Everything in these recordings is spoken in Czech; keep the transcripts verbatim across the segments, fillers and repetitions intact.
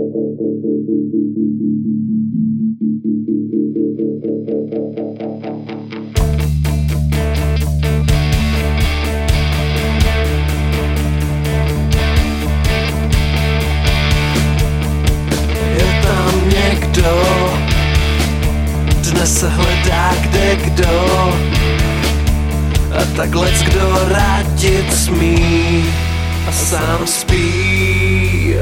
Dnes se hledá kde kdo a tak lec kdo radit smí a sám spí.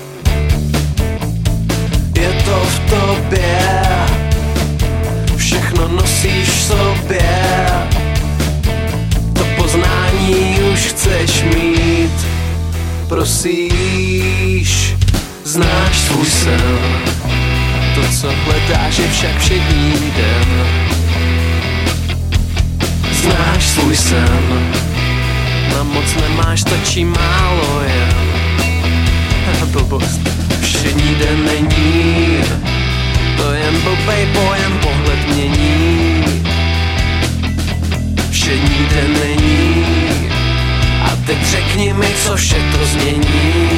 Je to v tobě, všechno nosíš v sobě, to poznání už chceš mít, prosíš, znáš svůj sen. To, co hledáš, je však všední den. Znáš svůj sen, na moc nemáš, stačí málo jen. Blbost, všední den není, to jen blbej pojem, pohled mění. Všední den není, a teď řekni mi, co vše to změní.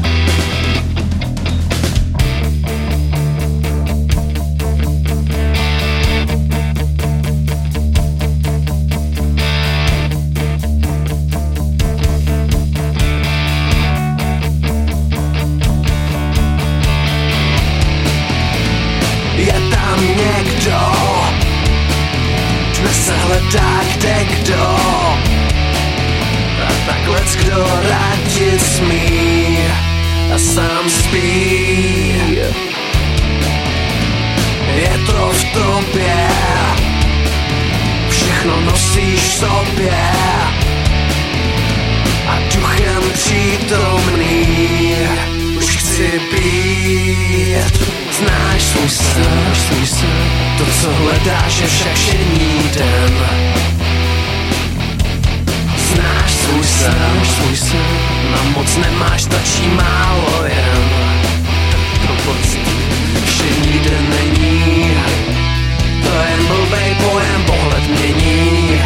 Dnes se hledá kde kdo a tak lec kdo radit smí a sám spí. Je to v tobě, všechno nosíš v sobě a duchem přítomný už chci být. Znáš svůj sen, svůj sen, to, co hledáš, je však všední den. Znáš svůj sen, svůj sen, na moc nemáš, stačí málo jen. Všední den není, to jen blbej pojem, pohled mění.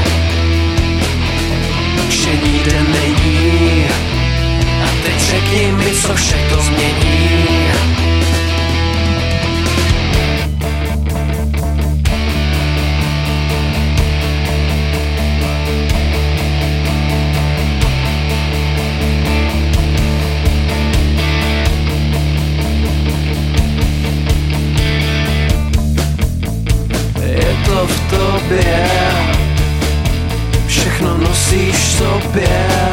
Všední den není, a teď řekni mi, co vše to změní. V tobě, všechno nosíš v sobě